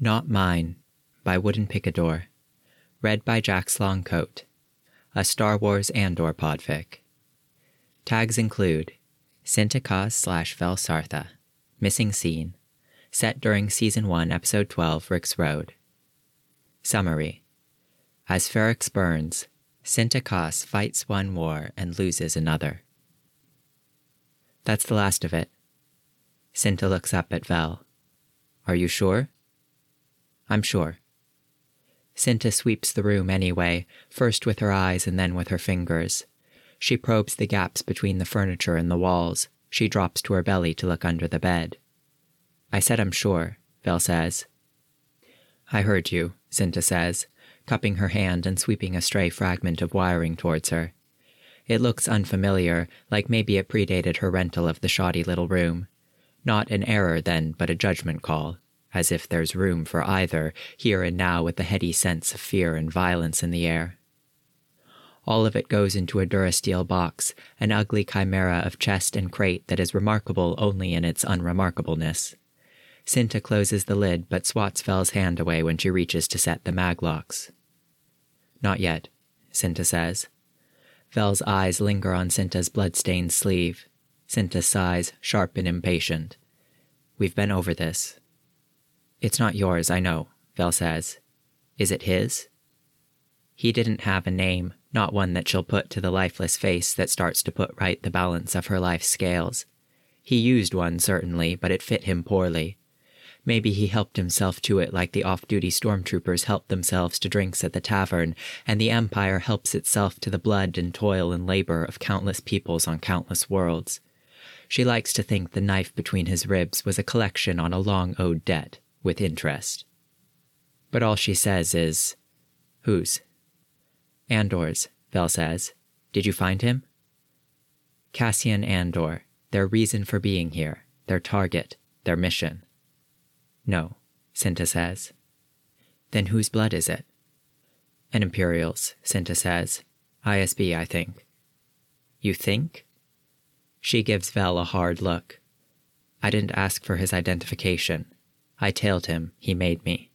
Not Mine by Wooden Picador. Read by Jax Longcoat. A Star Wars Andor podfic. Tags include Cinta Kaz/Vel Sartha. Missing Scene. Set during Season 1, Episode 12, Rick's Road. Summary. As Ferrix burns, Cinta Kaz fights one war and loses another. That's the last of it. Cinta looks up at Vel. Are you sure? I'm sure. Cinta sweeps the room anyway, first with her eyes and then with her fingers. She probes the gaps between the furniture and the walls. She drops to her belly to look under the bed. I said I'm sure, Vel says. I heard you, Cinta says, cupping her hand and sweeping a stray fragment of wiring towards her. It looks unfamiliar, like maybe it predated her rental of the shoddy little room. Not an error, then, but a judgment call. As if there's room for either, here and now with the heady sense of fear and violence in the air. All of it goes into a Durasteel box, an ugly chimera of chest and crate that is remarkable only in its unremarkableness. Cinta closes the lid but swats Vel's hand away when she reaches to set the maglocks. Not yet, Cinta says. Vel's eyes linger on Cinta's blood-stained sleeve. Cinta sighs, sharp and impatient. We've been over this. It's not yours, I know, Vel says. Is it his? He didn't have a name, not one that she'll put to the lifeless face that starts to put right the balance of her life's scales. He used one, certainly, but it fit him poorly. Maybe he helped himself to it like the off-duty stormtroopers help themselves to drinks at the tavern, and the Empire helps itself to the blood and toil and labor of countless peoples on countless worlds. She likes to think the knife between his ribs was a collection on a long-owed debt. With interest. But all she says is, whose? Andor's, Vel says. Did you find him? Cassian Andor, their reason for being here, their target, their mission. No, Cinta says. Then whose blood is it? An Imperial's, Cinta says. ISB, I think. You think? She gives Vel a hard look. I didn't ask for his identification. I tailed him, he made me.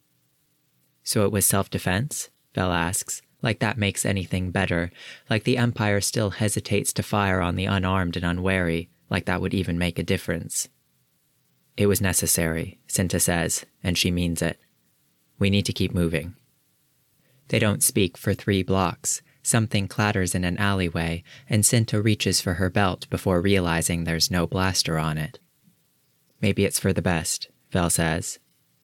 So it was self-defense? Vel asks, like that makes anything better, like the Empire still hesitates to fire on the unarmed and unwary, like that would even make a difference. It was necessary, Cinta says, and she means it. We need to keep moving. They don't speak for 3 blocks. Something clatters in an alleyway, and Cinta reaches for her belt before realizing there's no blaster on it. Maybe it's for the best, Vel says.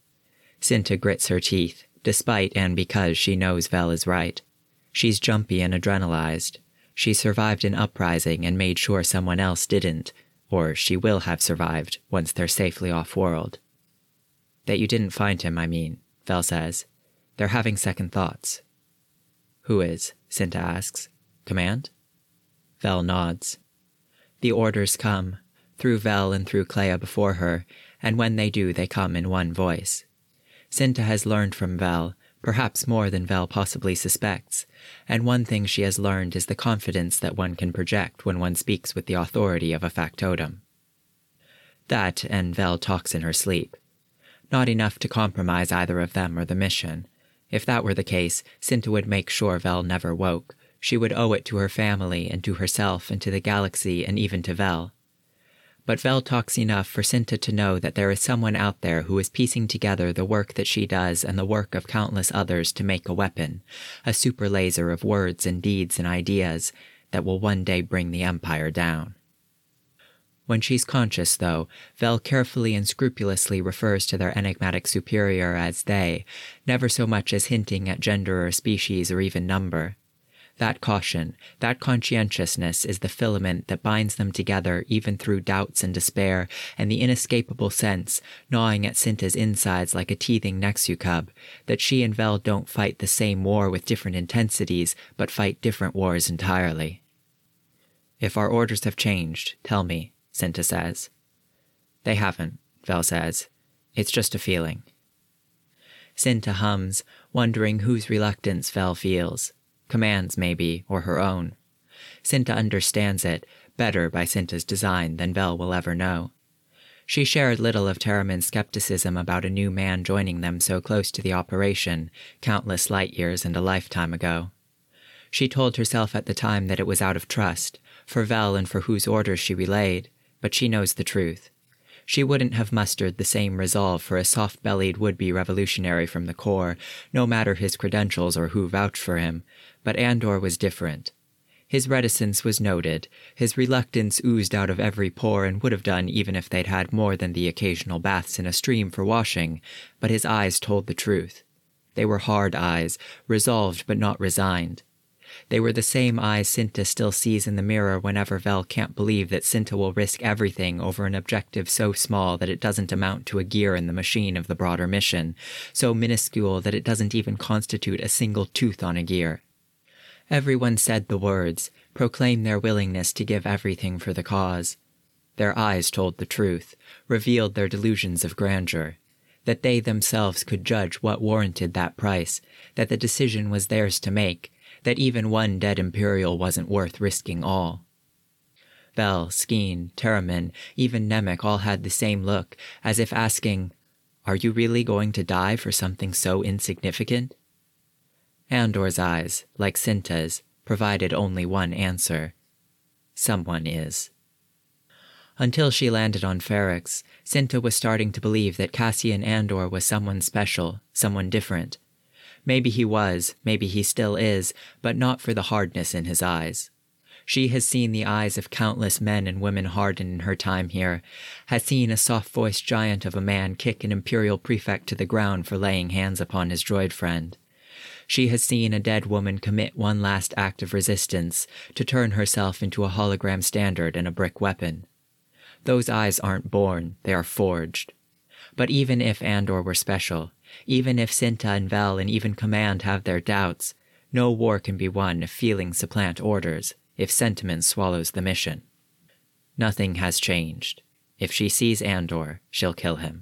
Cinta grits her teeth, despite and because she knows Vel is right. She's jumpy and adrenalized. She survived an uprising and made sure someone else didn't, or she will have survived once they're safely off-world. That you didn't find him, I mean, Vel says. They're having second thoughts. Who is? Cinta asks. Command? Vel nods. The orders come, through Vel and through Clea before her, and when they do, they come in one voice. Cinta has learned from Vel, perhaps more than Vel possibly suspects, and one thing she has learned is the confidence that one can project when one speaks with the authority of a factotum. That, and Vel talks in her sleep. Not enough to compromise either of them or the mission. If that were the case, Cinta would make sure Vel never woke. She would owe it to her family and to herself and to the galaxy and even to Vel. But Vel talks enough for Cinta to know that there is someone out there who is piecing together the work that she does and the work of countless others to make a weapon, a super laser of words and deeds and ideas that will one day bring the Empire down. When she's conscious, though, Vel carefully and scrupulously refers to their enigmatic superior as they, never so much as hinting at gender or species or even number. That caution, that conscientiousness is the filament that binds them together even through doubts and despair and the inescapable sense, gnawing at Cinta's insides like a teething Nexu cub, that she and Vel don't fight the same war with different intensities, but fight different wars entirely. If our orders have changed, tell me, Cinta says. They haven't, Vel says. It's just a feeling. Cinta hums, wondering whose reluctance Vel feels. Command's, maybe, or her own. Cinta understands it, better by Cinta's design than Vel will ever know. She shared little of Terramon's skepticism about a new man joining them so close to the operation, countless light years and a lifetime ago. She told herself at the time that it was out of trust, for Vel and for whose orders she relayed, but she knows the truth. She wouldn't have mustered the same resolve for a soft-bellied would-be revolutionary from the Corps, no matter his credentials or who vouched for him, but Andor was different. His reticence was noted, his reluctance oozed out of every pore and would have done even if they'd had more than the occasional baths in a stream for washing, but his eyes told the truth. They were hard eyes, resolved but not resigned. They were the same eyes Cinta still sees in the mirror whenever Vel can't believe that Cinta will risk everything over an objective so small that it doesn't amount to a gear in the machine of the broader mission, so minuscule that it doesn't even constitute a single tooth on a gear. Everyone said the words, proclaimed their willingness to give everything for the cause. Their eyes told the truth, revealed their delusions of grandeur, that they themselves could judge what warranted that price, that the decision was theirs to make, that even one dead Imperial wasn't worth risking all. Vel, Skeen, Terramon, even Nemik all had the same look, as if asking, "Are you really going to die for something so insignificant?" Andor's eyes, like Cinta's, provided only one answer. Someone is. Until she landed on Ferrix, Cinta was starting to believe that Cassian Andor was someone special, someone different. Maybe he was, maybe he still is, but not for the hardness in his eyes. She has seen the eyes of countless men and women harden in her time here, has seen a soft-voiced giant of a man kick an Imperial prefect to the ground for laying hands upon his droid friend. She has seen a dead woman commit one last act of resistance to turn herself into a hologram standard and a brick weapon. Those eyes aren't born, they are forged. But even if Andor were special, even if Cinta and Vel and even Command have their doubts, no war can be won if feelings supplant orders, if sentiment swallows the mission. Nothing has changed. If she sees Andor, she'll kill him.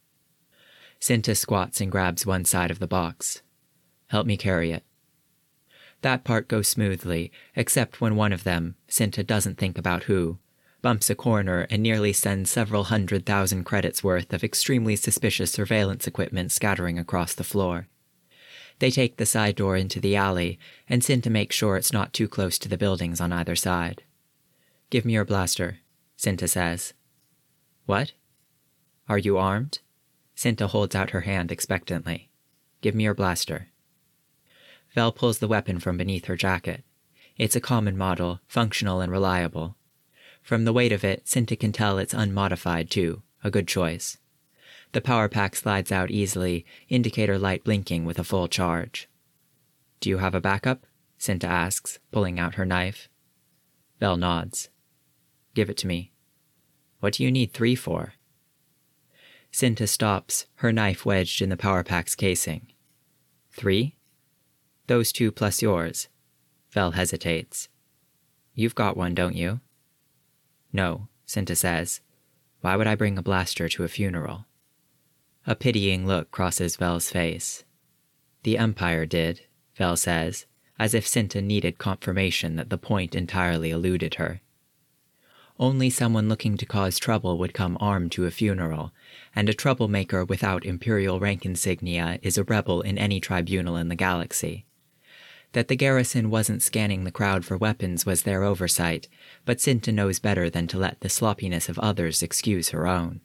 Cinta squats and grabs one side of the box. Help me carry it. That part goes smoothly, except when one of them, Cinta doesn't think about who, bumps a corner and nearly sends several 100,000 credits worth of extremely suspicious surveillance equipment scattering across the floor. They take the side door into the alley, and Cinta makes sure it's not too close to the buildings on either side. "Give me your blaster," Cinta says. "What? Are you armed?" Cinta holds out her hand expectantly. "Give me your blaster." Vel pulls the weapon from beneath her jacket. It's a common model, functional and reliable. From the weight of it, Cinta can tell it's unmodified too, a good choice. The power pack slides out easily, indicator light blinking with a full charge. "Do you have a backup?" Cinta asks, pulling out her knife. Vel nods. "Give it to me." "What do you need 3 for?" Cinta stops, her knife wedged in the power pack's casing. 3? "Those 2 plus yours." Vel hesitates. "You've got one, don't you?" "No," Cinta says. "Why would I bring a blaster to a funeral?" A pitying look crosses Vel's face. "The Empire did," Vel says, as if Cinta needed confirmation that the point entirely eluded her. Only someone looking to cause trouble would come armed to a funeral, and a troublemaker without Imperial rank insignia is a rebel in any tribunal in the galaxy. That the garrison wasn't scanning the crowd for weapons was their oversight, but Cinta knows better than to let the sloppiness of others excuse her own.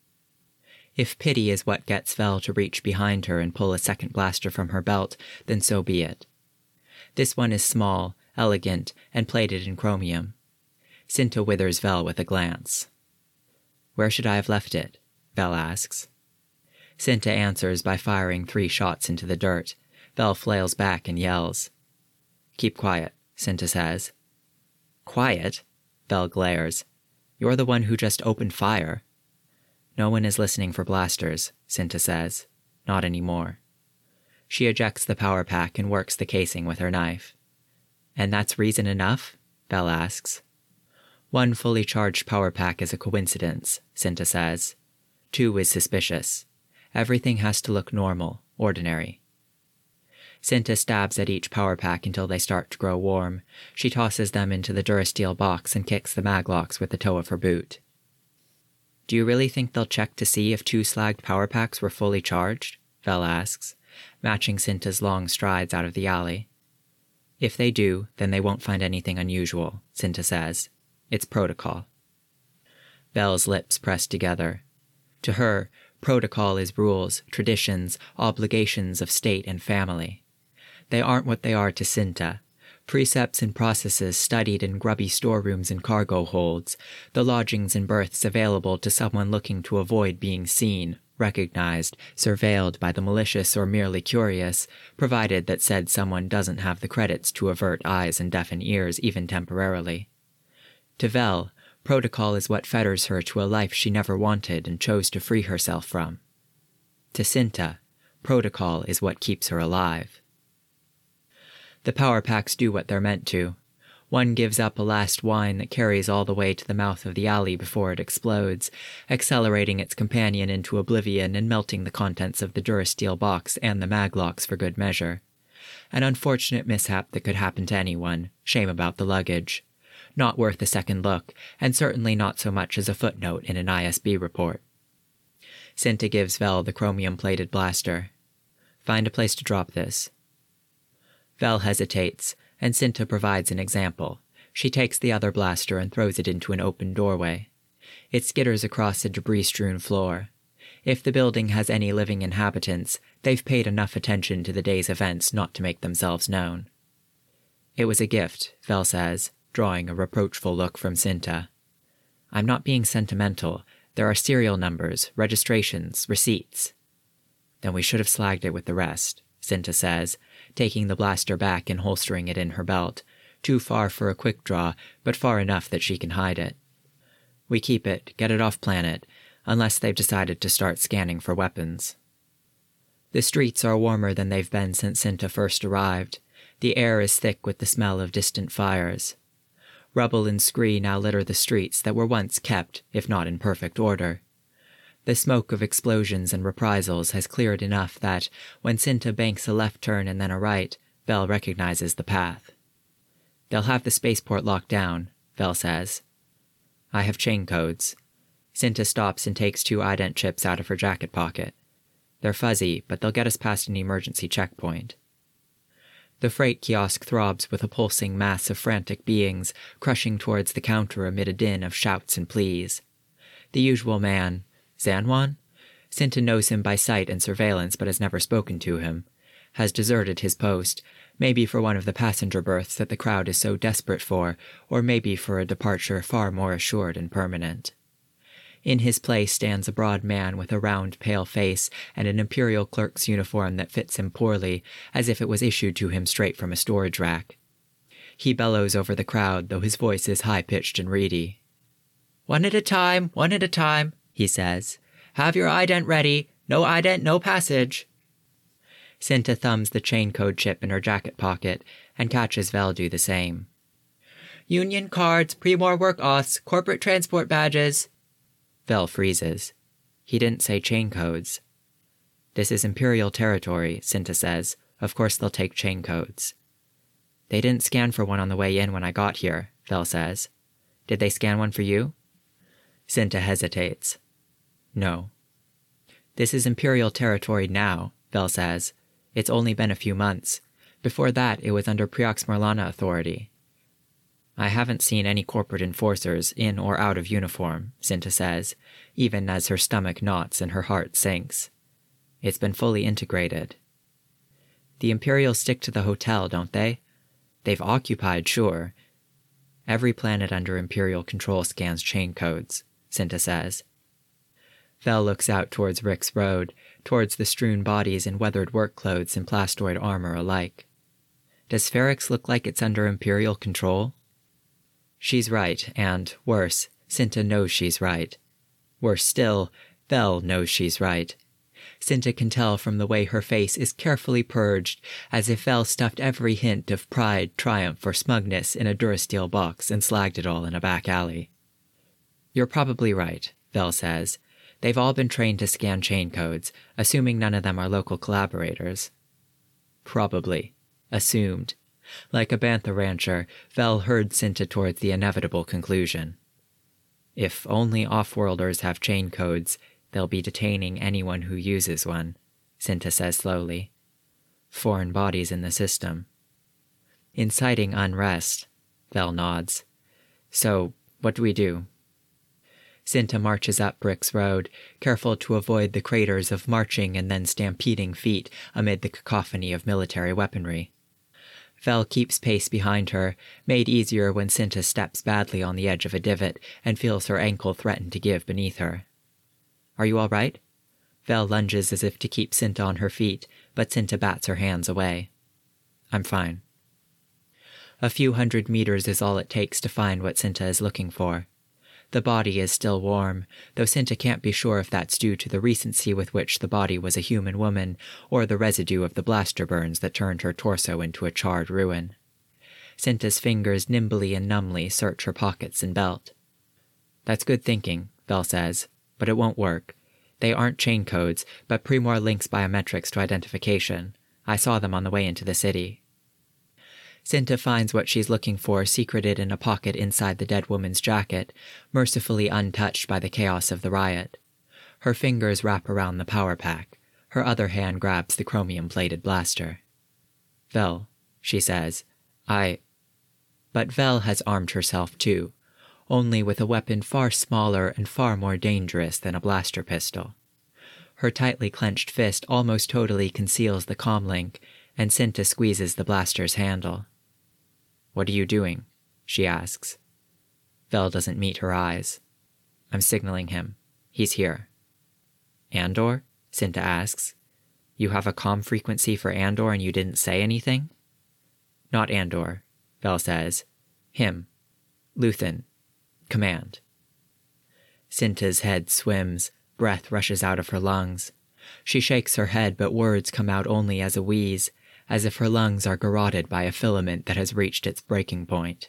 If pity is what gets Vel to reach behind her and pull a second blaster from her belt, then so be it. This one is small, elegant, and plated in chromium. Cinta withers Vel with a glance. "Where should I have left it?" Vel asks. Cinta answers by firing 3 shots into the dirt. Vel flails back and yells. "Keep quiet," Cinta says. "Quiet?" Vel glares. "You're the one who just opened fire." "No one is listening for blasters," Cinta says. "Not anymore." She ejects the power pack and works the casing with her knife. "And that's reason enough?" Vel asks. "1 fully charged power pack is a coincidence," Cinta says. 2 is suspicious. Everything has to look normal, ordinary. Cinta stabs at each power pack until they start to grow warm. She tosses them into the Durasteel box and kicks the maglocks with the toe of her boot. Do you really think they'll check to see if 2 slagged power packs were fully charged? Vel asks, matching Cinta's long strides out of the alley. If they do, then they won't find anything unusual, Cinta says. It's protocol. Vel's lips press together. To her, protocol is rules, traditions, obligations of state and family. They aren't what they are to Cinta. Precepts and processes studied in grubby storerooms and cargo holds, the lodgings and berths available to someone looking to avoid being seen, recognized, surveilled by the malicious or merely curious, provided that said someone doesn't have the credits to avert eyes and deafen ears even temporarily. To Vel, protocol is what fetters her to a life she never wanted and chose to free herself from. To Cinta, protocol is what keeps her alive. The power packs do what they're meant to. One gives up a last whine that carries all the way to the mouth of the alley before it explodes, accelerating its companion into oblivion and melting the contents of the Durasteel box and the maglocks for good measure. An unfortunate mishap that could happen to anyone, shame about the luggage. Not worth a second look, and certainly not so much as a footnote in an ISB report. Cinta gives Vel the chromium-plated blaster. Find a place to drop this. Vel hesitates, and Cinta provides an example. She takes the other blaster and throws it into an open doorway. It skitters across a debris-strewn floor. If the building has any living inhabitants, they've paid enough attention to the day's events not to make themselves known. It was a gift, Vel says, drawing a reproachful look from Cinta. I'm not being sentimental. There are serial numbers, registrations, receipts. Then we should have slagged it with the rest, Cinta says, taking the blaster back and holstering it in her belt, too far for a quick draw, but far enough that she can hide it. We keep it, get it off planet, unless they've decided to start scanning for weapons. The streets are warmer than they've been since Cinta first arrived. The air is thick with the smell of distant fires. Rubble and scree now litter the streets that were once kept, if not in perfect order. The smoke of explosions and reprisals has cleared enough that, when Cinta banks a left turn and then a right, Vel recognizes the path. They'll have the spaceport locked down, Vel says. I have chain codes. Cinta stops and takes 2 ident chips out of her jacket pocket. They're fuzzy, but they'll get us past an emergency checkpoint. The freight kiosk throbs with a pulsing mass of frantic beings, crushing towards the counter amid a din of shouts and pleas. The usual man, Zanwan? Cinta knows him by sight and surveillance but has never spoken to him. Has deserted his post, maybe for one of the passenger berths that the crowd is so desperate for, or maybe for a departure far more assured and permanent. In his place stands a broad man with a round, pale face and an imperial clerk's uniform that fits him poorly, as if it was issued to him straight from a storage rack. He bellows over the crowd, though his voice is high-pitched and reedy. One at a time, he says. Have your ident ready. No ident, no passage. Cinta thumbs the chain code chip in her jacket pocket and catches Vel do the same. Union cards, pre-war work auths, corporate transport badges. Vel freezes. He didn't say chain codes. This is Imperial territory, Cinta says. Of course they'll take chain codes. They didn't scan for one on the way in when I got here, Vel says. Did they scan one for you? Cinta hesitates. No. This is Imperial territory now, Vel says. It's only been a few months. Before that, it was under Preox Morlana authority. I haven't seen any corporate enforcers in or out of uniform, Cinta says, even as her stomach knots and her heart sinks. It's been fully integrated. The Imperials stick to the hotel, don't they? They've occupied, sure. Every planet under Imperial control scans chain codes, Cinta says. Vel looks out towards Rick's Road, towards the strewn bodies in weathered work clothes and plastoid armor alike. Does Ferrix look like it's under Imperial control? She's right, and, worse, Cinta knows she's right. Worse still, Vel knows she's right. Cinta can tell from the way her face is carefully purged, as if Vel stuffed every hint of pride, triumph, or smugness in a Durasteel box and slagged it all in a back alley. You're probably right, Vel says. They've all been trained to scan chain codes, assuming none of them are local collaborators. Probably. Assumed. Like a bantha rancher, Vel herd Cinta towards the inevitable conclusion. If only off-worlders have chain codes, they'll be detaining anyone who uses one, Cinta says slowly. Foreign bodies in the system. Inciting unrest, Vel nods. So, what do we do? Cinta marches up Brick's Road, careful to avoid the craters of marching and then stampeding feet amid the cacophony of military weaponry. Vel keeps pace behind her, made easier when Cinta steps badly on the edge of a divot and feels her ankle threaten to give beneath her. Are you all right? Vel lunges as if to keep Cinta on her feet, but Cinta bats her hands away. I'm fine. A few hundred meters is all it takes to find what Cinta is looking for. The body is still warm, though Cinta can't be sure if that's due to the recency with which the body was a human woman or the residue of the blaster burns that turned her torso into a charred ruin. Cinta's fingers nimbly and numbly search her pockets and belt. That's good thinking, Vel says, but it won't work. They aren't chain codes, but Primor links biometrics to identification. I saw them on the way into the city. Cinta finds what she's looking for secreted in a pocket inside the dead woman's jacket, mercifully untouched by the chaos of the riot. Her fingers wrap around the power pack. Her other hand grabs the chromium-plated blaster. Vel, she says, But Vel has armed herself too, only with a weapon far smaller and far more dangerous than a blaster pistol. Her tightly clenched fist almost totally conceals the comlink, and Cinta squeezes the blaster's handle. What are you doing? She asks. Vel doesn't meet her eyes. I'm signaling him. He's here. Andor? Cinta asks. You have a comm frequency for Andor and you didn't say anything? Not Andor, Vel says. Him. Luthen. Command. Cinta's head swims. Breath rushes out of her lungs. She shakes her head, but words come out only as a wheeze, as if her lungs are garroted by a filament that has reached its breaking point.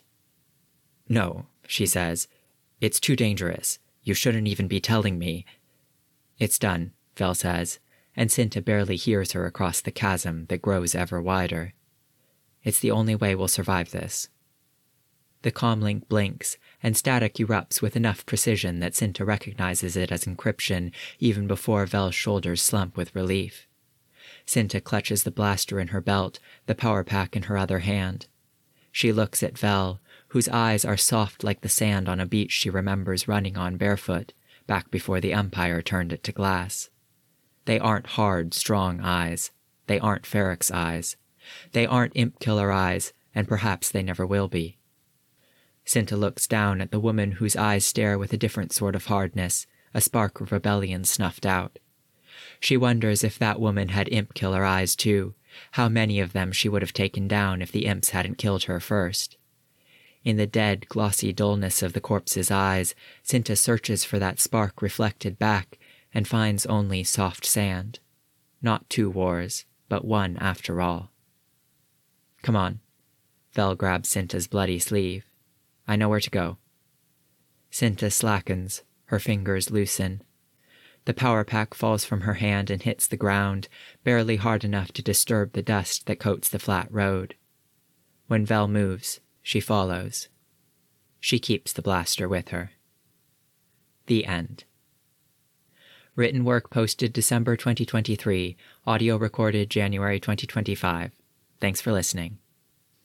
No, she says. It's too dangerous. You shouldn't even be telling me. It's done, Vel says, and Cinta barely hears her across the chasm that grows ever wider. It's the only way we'll survive this. The comlink blinks, and static erupts with enough precision that Cinta recognizes it as encryption even before Vel's shoulders slump with relief. Cinta clutches the blaster in her belt, the power pack in her other hand. She looks at Vel, whose eyes are soft like the sand on a beach she remembers running on barefoot, back before the Empire turned it to glass. They aren't hard, strong eyes. They aren't Ferrex's eyes. They aren't Imp Killer eyes, and perhaps they never will be. Cinta looks down at the woman whose eyes stare with a different sort of hardness, a spark of rebellion snuffed out. She wonders if that woman had Imp Killer eyes too, how many of them she would have taken down if the imps hadn't killed her first. In the dead, glossy dullness of the corpse's eyes, Cinta searches for that spark reflected back and finds only soft sand. Not two wars, but one after all. Come on. Vel grabs Cinta's bloody sleeve. I know where to go. Cinta slackens, her fingers loosen. The power pack falls from her hand and hits the ground, barely hard enough to disturb the dust that coats the flat road. When Vel moves, she follows. She keeps the blaster with her. The end. Written work posted December 2023, audio recorded January 2025. Thanks for listening.